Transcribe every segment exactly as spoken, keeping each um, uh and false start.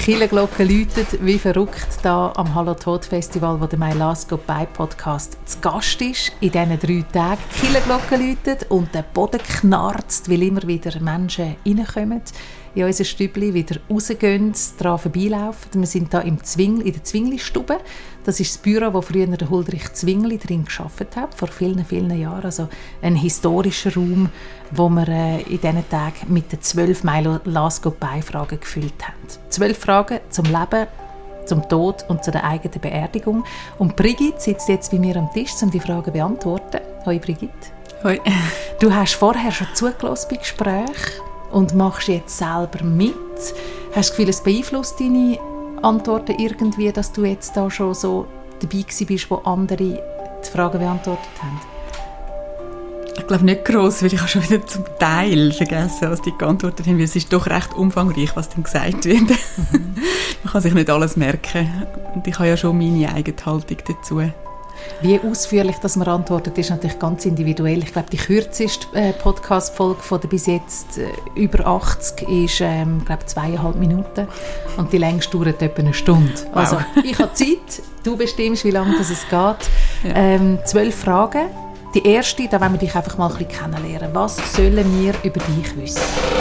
Kirchenglocke läutet wie verrückt da am Hallo Tod Festival, wo der «My Last Goodbye» Podcast zu Gast ist. In diesen drei Tagen die Kirchenglocke läutet und der Boden knarzt, weil immer wieder Menschen reinkommen, in unser Stübli wieder rausgehen, daran vorbeilaufen. Wir sind hier im Zwingli, in der Zwingli-Stube. Das ist das Büro, wo früher der Huldrych Zwingli drin gearbeitet hat, vor vielen, vielen Jahren. Also ein historischer Raum, wo wir äh, in diesen Tagen mit den zwölf «My Last Goodbye»-Fragen gefüllt haben. Zwölf Fragen zum Leben, zum Tod und zu der eigenen Beerdigung. Und Brigitte sitzt jetzt bei mir am Tisch, um die Fragen zu beantworten. Hoi Brigitte. Hoi. Du hast vorher schon zugelassen bei Gesprächen und machst jetzt selber mit. Hast du das Gefühl, es beeinflusst deine Antworten irgendwie, dass du jetzt da schon so dabei gewesen bist, wo andere die Fragen beantwortet haben? Ich glaube nicht gross, weil ich habe schon wieder zum Teil vergessen, was die geantwortet haben, weil es ist doch recht umfangreich, was dann gesagt wird. Mhm. Man kann sich nicht alles merken und ich habe ja schon meine eigene Haltung dazu. Wie ausführlich dass man antwortet, ist natürlich ganz individuell. Ich glaube, die kürzeste äh, Podcast-Folge von der bis jetzt äh, über achtzig ist ähm, glaube zweieinhalb Minuten und die längste dauert etwa eine Stunde. Wow. Also ich habe Zeit, du bestimmst, wie lange das es geht. Ja. Ähm, zwölf Fragen. Die erste, da wollen wir dich einfach mal ein bisschen kennenlernen. Was sollen wir über dich wissen?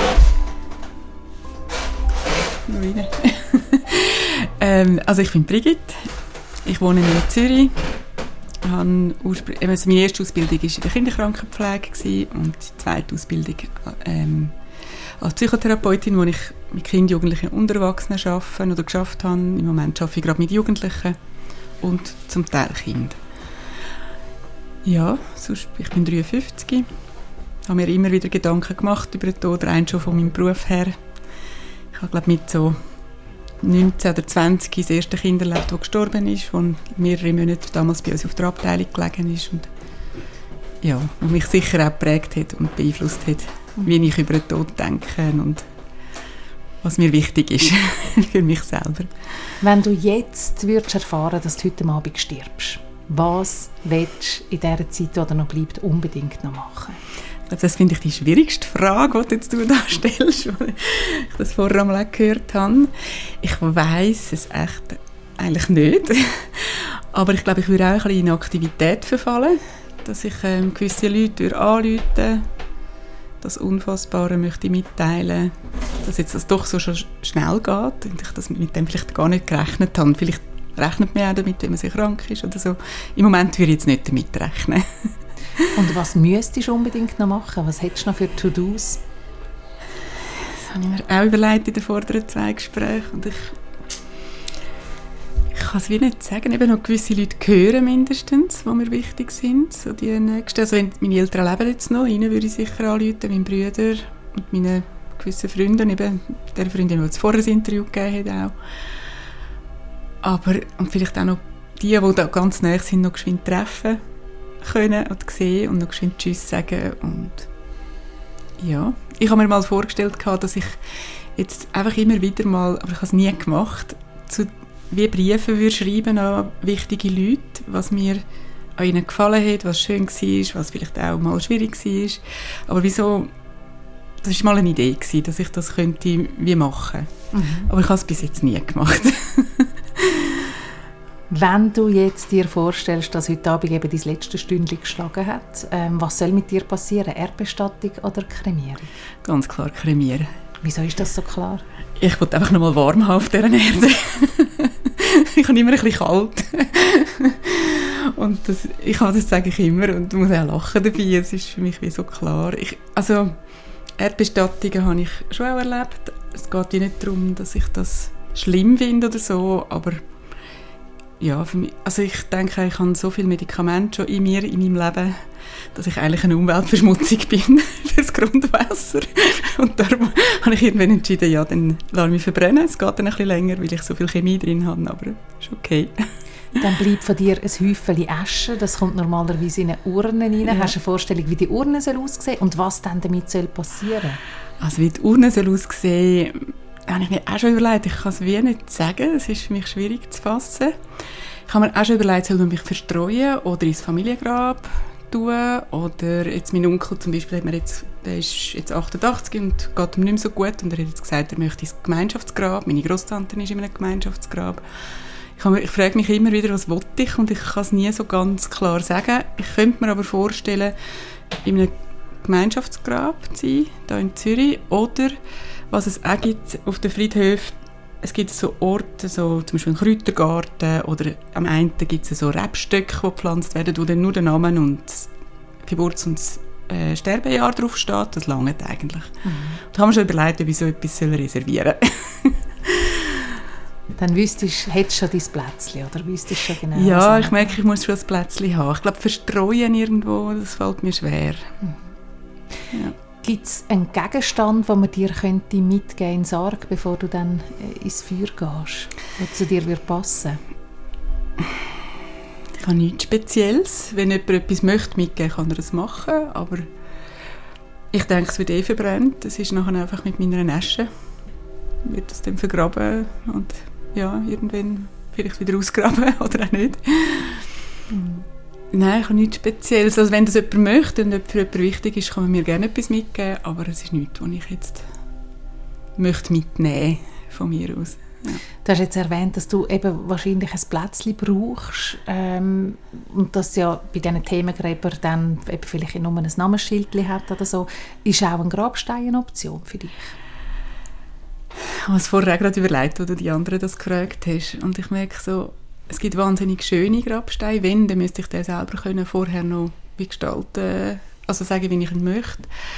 ähm, also ich bin Brigitte, ich wohne in Zürich. Meine erste Ausbildung war in der Kinderkrankenpflege und die zweite Ausbildung ähm, als Psychotherapeutin, wo ich mit Kindern, Jugendlichen und Erwachsenen arbeite oder geschafft habe. Im Moment arbeite ich gerade mit Jugendlichen und zum Teil Kindern. Ja, sonst, ich bin dreiundfünfzig. Ich habe mir immer wieder Gedanken gemacht über den Tod, rein schon von meinem Beruf her. Ich habe, glaube mit so neunzehn oder zwanzig das erste Kind erlebt, das gestorben ist, das mehrere Monate damals bei uns auf der Abteilung gelegen ist. Und ja, und mich sicher auch geprägt hat und beeinflusst hat, wie ich über den Tod denke und was mir wichtig ist für mich selber. Wenn du jetzt würdest erfahren, dass du heute Abend stirbst, was willst du in dieser Zeit, die dir noch bleibt, unbedingt noch machen? Das finde ich die schwierigste Frage, die du da stellst, weil ich das vorher einmal gehört habe. Ich weiss es echt eigentlich nicht. Aber ich glaube, ich würde auch ein bisschen in Aktivität verfallen, dass ich ähm, gewisse Leute anrufen, das Unfassbare möchte ich mitteilen, dass jetzt das doch so schon schnell geht und ich das mit dem vielleicht gar nicht gerechnet habe. Vielleicht rechnet man auch damit, wenn man sehr krank ist oder so. Im Moment würde ich jetzt nicht damit rechnen. Und was müsstest du unbedingt noch machen? Was hättest du noch für To-Dos? Das habe ich mir auch überlegt in den vorderen zwei Gesprächen. Und ich, ich kann es wie nicht sagen. Eben noch gewisse Leute hören mindestens, die mir wichtig sind. So die nächsten. Also wenn meine Eltern leben jetzt noch, ihnen würde ich sicher anrufen, meine Brüder und meine gewissen Freunde. Eben der Freundin, die jetzt vorher ein Interview gegeben hat. Auch. Aber und vielleicht auch noch die, die da ganz nahe sind, noch geschwind treffen können oder sehen und noch geschwind Tschüss sagen. Und ja, ich habe mir mal vorgestellt, dass ich jetzt einfach immer wieder mal, aber ich habe es nie gemacht, zu, wie Briefe würde schreiben an wichtige Leute, was mir an ihnen gefallen hat, was schön war, was vielleicht auch mal schwierig war. Aber wieso, das war mal eine Idee, dass ich das könnte wie machen. Mhm. Aber ich habe es bis jetzt nie gemacht. Wenn du jetzt dir vorstellst, dass heute Abend eben dein letzte Stündchen geschlagen hat, ähm, was soll mit dir passieren? Erdbestattung oder Kremierung? Ganz klar Kremieren. Wieso ist das so klar? Ich wollte einfach noch mal warm haben auf dieser Erde. Ich habe immer ein bisschen kalt. Und das, ich habe das sage ich immer und muss auch lachen dabei. Es ist für mich wie so klar. Ich, also Erdbestattungen habe ich schon auch erlebt. Es geht ja nicht darum, dass ich das schlimm finde oder so, aber ja, für mich, also ich denke, ich habe so viele Medikamente schon in mir, in meinem Leben, dass ich eigentlich eine Umweltverschmutzung bin für das Grundwasser. Und darum habe ich irgendwann entschieden, ja, dann lasse ich mich verbrennen. Es geht dann ein bisschen länger, weil ich so viel Chemie drin habe, aber ist okay. Dann bleibt von dir ein Häufchen Asche, das kommt normalerweise in eine Urne rein. Ja. Hast du eine Vorstellung, wie die Urne soll aussehen und was dann damit soll passieren? Also wie die Urne soll aussehen, habe ich mir auch schon überlegt. Ich kann es wie nicht sagen, es ist für mich schwierig zu fassen. Ich habe mir auch schon überlegt, soll man mich verstreuen oder ins Familiengrab tun. Oder jetzt mein Onkel zum Beispiel, hat mir jetzt, der ist jetzt achtundachtzig und geht ihm nicht mehr so gut. Und er hat jetzt gesagt, er möchte ins Gemeinschaftsgrab. Meine Grosstante ist in einem Gemeinschaftsgrab. Ich, habe, ich frage mich immer wieder, was will ich? Und ich kann es nie so ganz klar sagen. Ich könnte mir aber vorstellen, in einem Gemeinschaftsgrab zu sein, hier in Zürich. Oder was es auch gibt auf den Friedhöfen, es gibt so Orte, so zum Beispiel einen Kräutergarten oder am einen gibt es so Rebstöcke, die gepflanzt werden, wo dann nur der Name und das Geburts- und das äh, Sterbejahr drauf steht. Das langt eigentlich. Mhm. Da haben wir schon überlegt, ob ich so etwas reservieren soll. Dann wüsstest, hättest du schon dein Plätzchen, oder wüsstest schon genau? Ja, ich merke, ich muss schon ein Plätzchen haben. Ich glaube, verstreuen irgendwo, das fällt mir schwer. Mhm. Ja. Gibt es einen Gegenstand, den man dir könnte mitgeben in Sarg, bevor du dann ins Feuer gehst, der zu dir passen würde? Ich habe nichts Spezielles. Wenn jemand etwas möchte mitgeben, kann er das machen. Aber ich denke, es wird eh verbrannt. Es ist nachher einfach mit meiner Asche. Wird das dann vergraben und ja, irgendwann vielleicht wieder ausgraben oder auch nicht. Mhm. Nein, ich habe nichts Spezielles. Also wenn das jemand möchte und für jemand wichtig ist, kann man mir gerne etwas mitgeben, aber es ist nichts, was ich jetzt möchte mitnehmen von mir aus. Ja. Du hast jetzt erwähnt, dass du eben wahrscheinlich ein Plätzchen brauchst ähm, und dass ja bei diesen Themengräbern dann eben vielleicht nur ein Namensschild hat oder so. Ist auch ein Grabstein eine Option für dich? Ich habe es vorher gerade überlegt, wo du die anderen das gefragt hast. Und ich merke so, es gibt wahnsinnig schöne Grabsteine. Wenn, dann müsste ich den selber können vorher noch gestalten, also sagen, wie ich ihn möchte.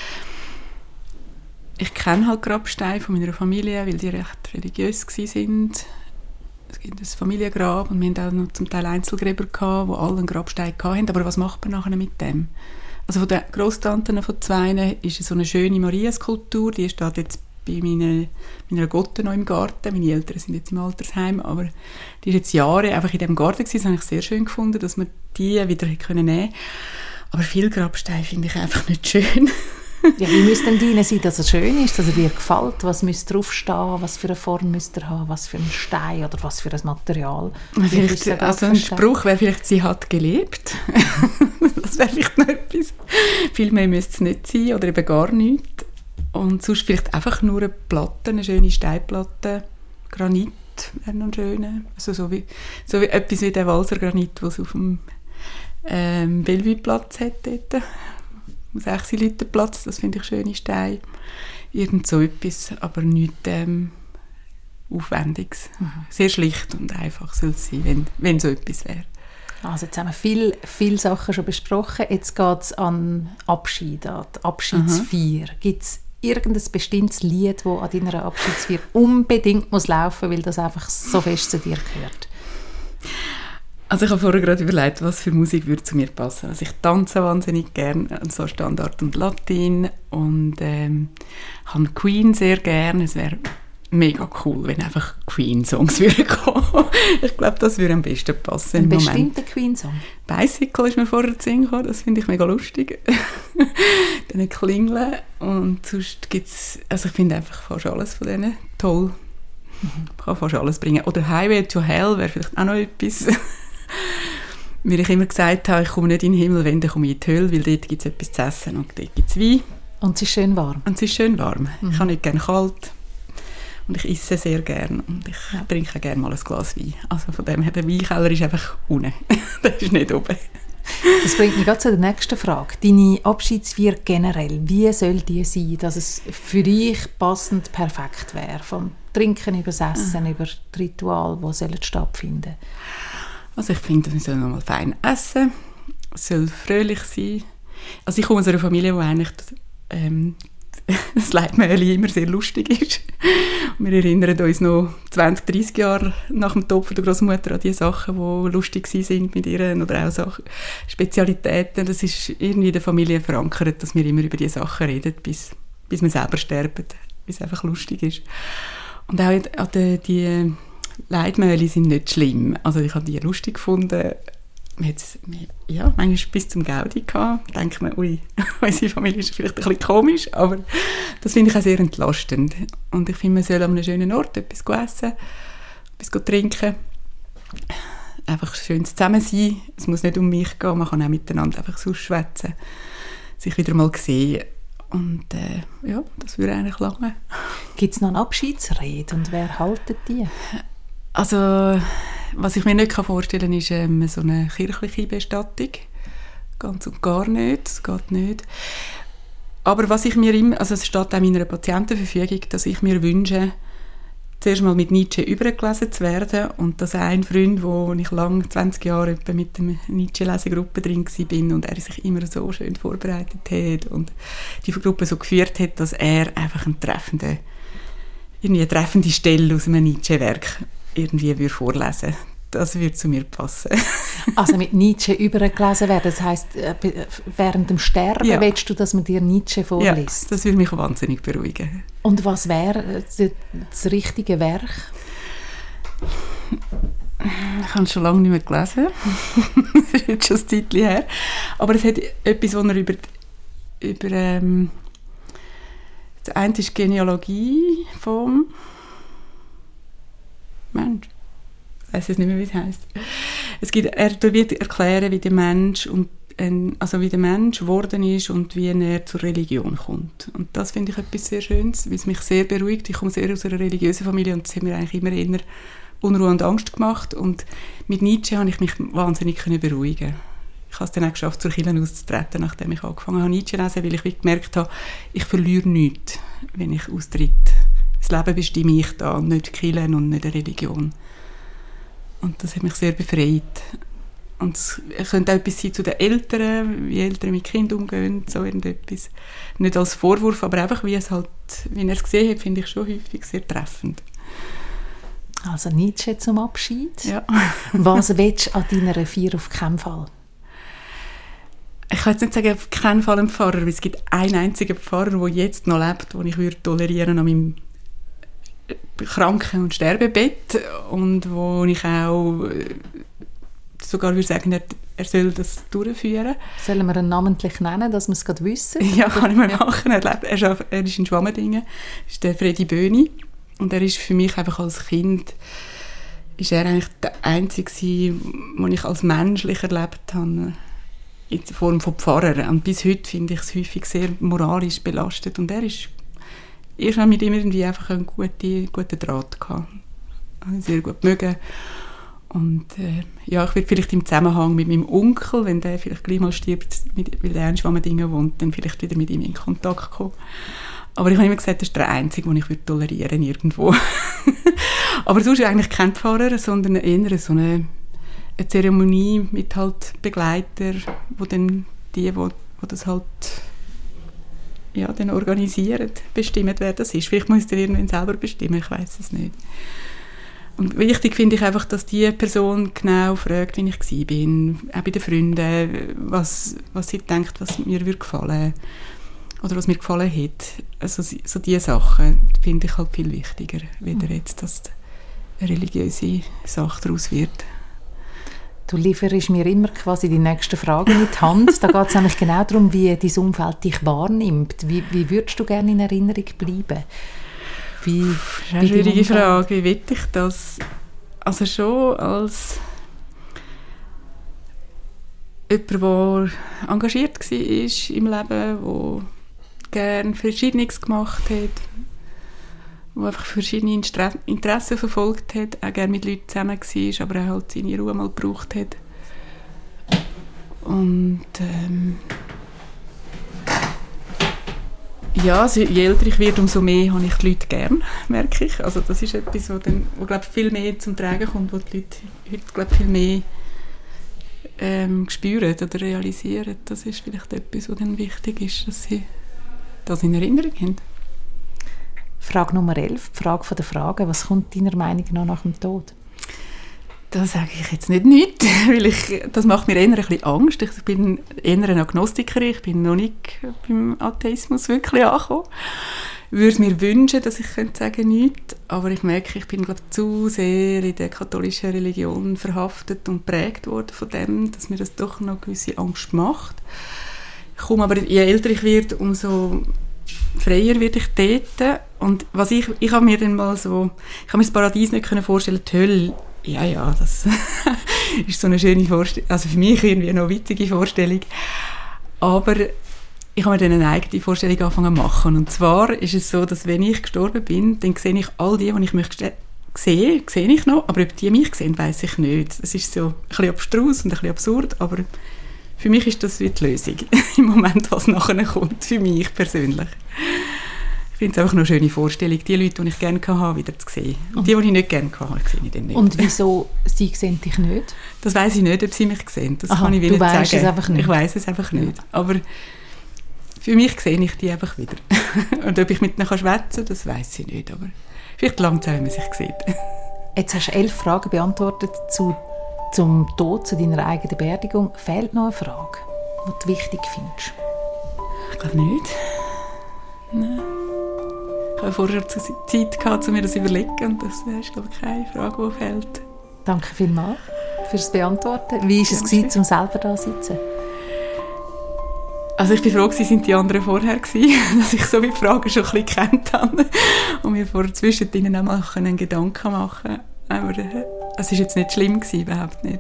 Ich kenne halt Grabsteine von meiner Familie, weil die recht religiös waren. Es gibt ein Familiengrab und wir hatten auch noch zum Teil Einzelgräber, die alle einen Grabstein hatten. Aber was macht man nachher mit dem? Also von den Grosstanten von zwei ist so eine schöne Marienskulptur, die steht jetzt bei meiner, meiner Gotte noch im Garten. Meine Eltern sind jetzt im Altersheim, aber die ist jetzt Jahre einfach in diesem Garten gewesen. Das habe ich sehr schön gefunden, dass wir die wieder nehmen können. Aber viele Grabsteine finde ich einfach nicht schön. Ja, wie müsste denn deine sein, dass er schön ist, dass er dir gefällt? Was müsste draufstehen? Was für eine Form müsste er haben? Was für ein Stein oder was für ein Material? Vielleicht, also ein Spruch wäre vielleicht, sie hat gelebt. Das wäre vielleicht noch etwas. Viel mehr müsste es nicht sein oder eben gar nichts. Und sonst vielleicht einfach nur eine Platte, eine schöne Steinplatte, Granit wäre noch schön. Also so wie, so wie etwas wie der Walser Granit, den es auf dem ähm, Bellevue-Platz hat dort. Am sechs-Liter-Platz, das finde ich schöne Steine. Irgend so etwas, aber nichts ähm, Aufwendiges. Mhm. Sehr schlicht und einfach soll es sein, wenn, wenn so etwas wäre. Also jetzt haben wir viele, viele Sachen schon besprochen. Jetzt geht es an Abschied, an die Abschiedsfeier. Gibt es irgendein bestimmtes Lied, das an deiner Abschiedsfeier unbedingt muss laufen muss, weil das einfach so fest zu dir gehört? Also ich habe vorher gerade überlegt, was für Musik würde zu mir passen. Also ich tanze wahnsinnig gerne, so Standard und Latin, und ähm, habe Queen sehr gerne. Es wäre mega cool, wenn einfach Queen-Songs würden kommen. Ich glaube, das würde am besten passen. Ein bestimmter Queen-Song? Bicycle ist mir vorher zu singen gekommen, das finde ich mega lustig. Dann Klingeln, und sonst gibt es, also ich finde einfach fast alles von denen toll. Mhm. Ich kann fast alles bringen. Oder Highway to Hell wäre vielleicht auch noch etwas. Weil ich immer gesagt habe, ich komme nicht in den Himmel, wenn, dann komme ich in die Hölle, weil dort gibt es etwas zu essen und dort gibt es Wein. Und es ist schön warm. Und es ist schön warm. Mhm. Ich habe nicht gerne kalt. Und ich esse sehr gerne und ich ja. trinke gerne mal ein Glas Wein. Also von dem her, der Weinkeller ist einfach unten. Der ist nicht oben. Das bringt mich gerade zu der nächsten Frage. Deine Abschiedsfeier generell, wie soll die sein, dass es für dich passend perfekt wäre? Vom Trinken über das Essen, ja. über das Ritual, wo soll es stattfinden? Also ich finde, wir sollen nochmal fein essen. Es soll fröhlich sein. Also ich komme aus einer Familie, wo eigentlich ähm, das Leitmäuli immer sehr lustig ist. Wir erinnern uns noch zwanzig, dreissig Jahre nach dem Tod der Großmutter an die Sachen, die lustig waren mit ihr, oder auch Sachen, Spezialitäten. Das ist irgendwie in der Familie verankert, dass wir immer über diese Sachen reden, bis, bis wir selber sterben, bis es einfach lustig ist. Und auch die, die Leitmäuli sind nicht schlimm. Also ich habe die lustig gefunden. Jetzt, ja, manchmal bis zum Gaudi gehabt. Da denkt man, ui, unsere Familie ist vielleicht ein bisschen komisch, aber das finde ich auch sehr entlastend. Und ich finde, man soll an einem schönen Ort etwas essen, etwas trinken. einfach schönes Zusammensein. Es muss nicht um mich gehen, man kann auch miteinander einfach so schwätzen, sich wieder mal sehen. Und äh, ja, das würde eigentlich lange. Gibt es noch eine Abschiedsrede und wer haltet die? Also, was ich mir nicht vorstellen kann, ist ähm, so eine kirchliche Bestattung. Ganz und gar nicht, das geht nicht. Aber was ich mir immer, also es steht auch in meiner Patientenverfügung, dass ich mir wünsche, zuerst mal mit Nietzsche übergelesen zu werden und dass ein Freund, wo ich lange, zwanzig Jahre mit der Nietzsche-Lesegruppe drin war und er sich immer so schön vorbereitet hat und die Gruppe so geführt hat, dass er einfach eine treffende, irgendwie eine treffende Stelle aus einem Nietzsche-Werk irgendwie würde vorlesen. Das würde zu mir passen. Also mit Nietzsche übergelesen werden, das heisst, während dem Sterben ja. willst du, dass man dir Nietzsche vorliest? Ja, das würde mich wahnsinnig beruhigen. Und was wäre das richtige Werk? Ich habe es schon lange nicht mehr gelesen. Das ist jetzt schon ein Zeitchen her. Aber es hat etwas, was er über... über ähm, das eine ist Genealogie vom Mensch. Ich weiß jetzt nicht mehr, wie es heisst. Es gibt, er wird erklären, wie der Mensch und also wie der Mensch geworden ist und wie er zur Religion kommt. Und das finde ich etwas sehr Schönes, weil es mich sehr beruhigt. Ich komme sehr aus einer religiösen Familie und das hat mir eigentlich immer eher Unruhe und Angst gemacht. Und mit Nietzsche habe ich mich wahnsinnig beruhigen. Ich habe es dann auch geschafft, zur Kirche auszutreten, nachdem ich angefangen habe Nietzsche zu lesen, weil ich gemerkt habe, ich verliere nichts, wenn ich austritt. Das Leben bestimme ich da, nicht die Kirche und nicht die Religion. Und das hat mich sehr befreit. Und es könnte auch etwas sein zu den Eltern, wie Eltern mit Kindern umgehen, so irgendetwas. Nicht als Vorwurf, aber einfach, wie, es halt, wie er es gesehen hat, finde ich schon häufig sehr treffend. Also Nietzsche zum Abschied. Ja. Was willst du an deiner Vier auf keinen Fall? Ich kann jetzt nicht sagen, auf keinen Fall einen Pfarrer, weil es gibt einen einzigen Pfarrer, der jetzt noch lebt, den ich würde tolerieren an meinem Kranken- und Sterbebett und wo ich auch sogar würde sagen, er, er soll das durchführen. Sollen wir ihn namentlich nennen, dass wir es gerade wissen? Ja, kann ich mal machen. Er, lebt, er, ist, auf, er ist in Schwammendingen, das ist der Fredi Böhni und er ist für mich einfach als Kind ist er eigentlich der Einzige, den ich als menschlich erlebt habe, in Form von Pfarrer. Und bis heute finde ich es häufig sehr moralisch belastet und er ist ich habe mit ihm irgendwie einfach einen guten, guten Draht gehabt. Ich habe ihn sehr gut mögen. Und äh, ja, ich würde vielleicht im Zusammenhang mit meinem Onkel, wenn der vielleicht gleich mal stirbt, mit, weil er in Schwammendingen wohnt, dann vielleicht wieder mit ihm in Kontakt kommen. Aber ich habe immer gesagt, das ist der Einzige, den ich würde tolerieren irgendwo. Aber sonst eigentlich kein Pfarrer, sondern eher so eine, eine Zeremonie mit halt Begleitern, wo dann die, wo, wo das halt ja, dann organisieren, bestimmen, wer das ist. Vielleicht muss der irgendwann selber bestimmen, ich weiß es nicht. Und wichtig finde ich einfach, dass die Person genau fragt, wie ich war, auch bei den Freunden, was, was sie denkt, was mir würde gefallen oder was mir gefallen hat. Also so diese Sachen finde ich halt viel wichtiger, weder jetzt, dass eine religiöse Sache daraus wird. Du lieferst mir immer quasi die nächsten Fragen in die Hand. Da geht es nämlich genau darum, wie dein Umfeld dich wahrnimmt. Wie, wie würdest du gerne in Erinnerung bleiben? Wie, das ist eine schwierige Frage. Wie will ich das? Also schon als jemand, der engagiert war im Leben, der gerne Verschiedenes gemacht hat, der einfach verschiedene Interessen verfolgt hat, auch gerne mit Leuten zusammen war, aber auch halt seine Ruhe mal gebraucht hat. Und ähm, ja, also, je älter ich werde, umso mehr habe ich die Leute gern, merke ich. Also das ist etwas, wo, dann, wo glaub, viel mehr zum Tragen kommt, wo die Leute heute glaub, viel mehr ähm, spüren oder realisieren. Das ist vielleicht etwas, was dann wichtig ist, dass sie das in Erinnerung haben. Frage Nummer elf, die Frage der Fragen. Was kommt deiner Meinung nach nach dem Tod? Das sage ich jetzt nicht nichts, weil ich, das macht mir eher ein bisschen Angst. Ich bin eher ein Agnostiker, ich bin noch nicht beim Atheismus wirklich angekommen. Ich würde mir wünschen, dass ich könnte sagen nichts, aber ich merke, ich bin glaube zu sehr in der katholischen Religion verhaftet und geprägt worden von dem, dass mir das doch noch eine gewisse Angst macht. Ich komme aber, je älter ich werde, umso freier werde ich dort. Und was ich, ich habe mir dann mal so, ich habe mir das Paradies nicht vorstellen, die Hölle, ja, ja, das ist so eine schöne Vorstellung, also für mich irgendwie eine witzige Vorstellung. Aber ich habe mir dann eine eigene Vorstellung angefangen zu machen. Und zwar ist es so, dass wenn ich gestorben bin, dann sehe ich all die, die ich möchte sehen, sehe ich noch, aber ob die mich sehen, weiss ich nicht. Das ist so ein bisschen abstrus und ein bisschen absurd, aber für mich ist das wie die Lösung im Moment, was nachher kommt, für mich persönlich. Ich finde es einfach eine schöne Vorstellung, die Leute, die ich gerne hatte, wieder zu sehen. Und die, die ich nicht gerne hatte, sehe ich dann nicht. Und wieso sie sehen dich nicht? Das weiss ich nicht, ob sie mich sehen. Das Aha, kann ich du nicht weißt sagen. Es einfach nicht. Ich weiss es einfach nicht. Aber für mich sehe ich die einfach wieder. Und ob ich mit ihnen schwätzen kann, das weiss ich nicht. Aber vielleicht langt es auch, wenn man sich sieht. Jetzt hast du elf Fragen beantwortet zu, zum Tod, zu deiner eigenen Beerdigung. Fehlt noch eine Frage, die du wichtig findest? Ich glaube nicht. Nein. Ich habe vorher Zeit gehabt, um mir das zu überlegen. Und das ist, glaube ich, keine Frage, die fehlt. Danke vielmals fürs Beantworten. Wie war es, gewesen, um selber da zu sitzen? Also ich war froh, sind die anderen vorher gewesen, dass ich so wie die Fragen schon ein bisschen gekannt habe und mir vor zwischendrin auch mal einen Gedanken machen konnte. Aber es war jetzt nicht schlimm gewesen, überhaupt nicht.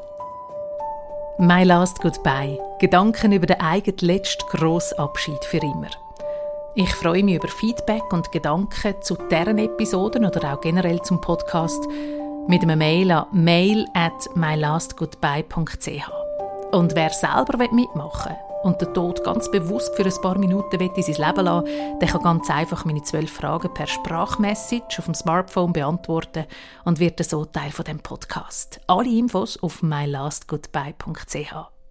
My Last Goodbye. Gedanken über den eigenen letzten grossen Abschied für immer. Ich freue mich über Feedback und Gedanken zu deren Episoden oder auch generell zum Podcast mit einem Mail an mail at my last goodbye dot c h. Und wer selber mitmachen will und den Tod ganz bewusst für ein paar Minuten in sein Leben lassen will, der kann ganz einfach meine zwölf Fragen per Sprachmessage auf dem Smartphone beantworten und wird so Teil von dem Podcast. Alle Infos auf my last goodbye dot c h.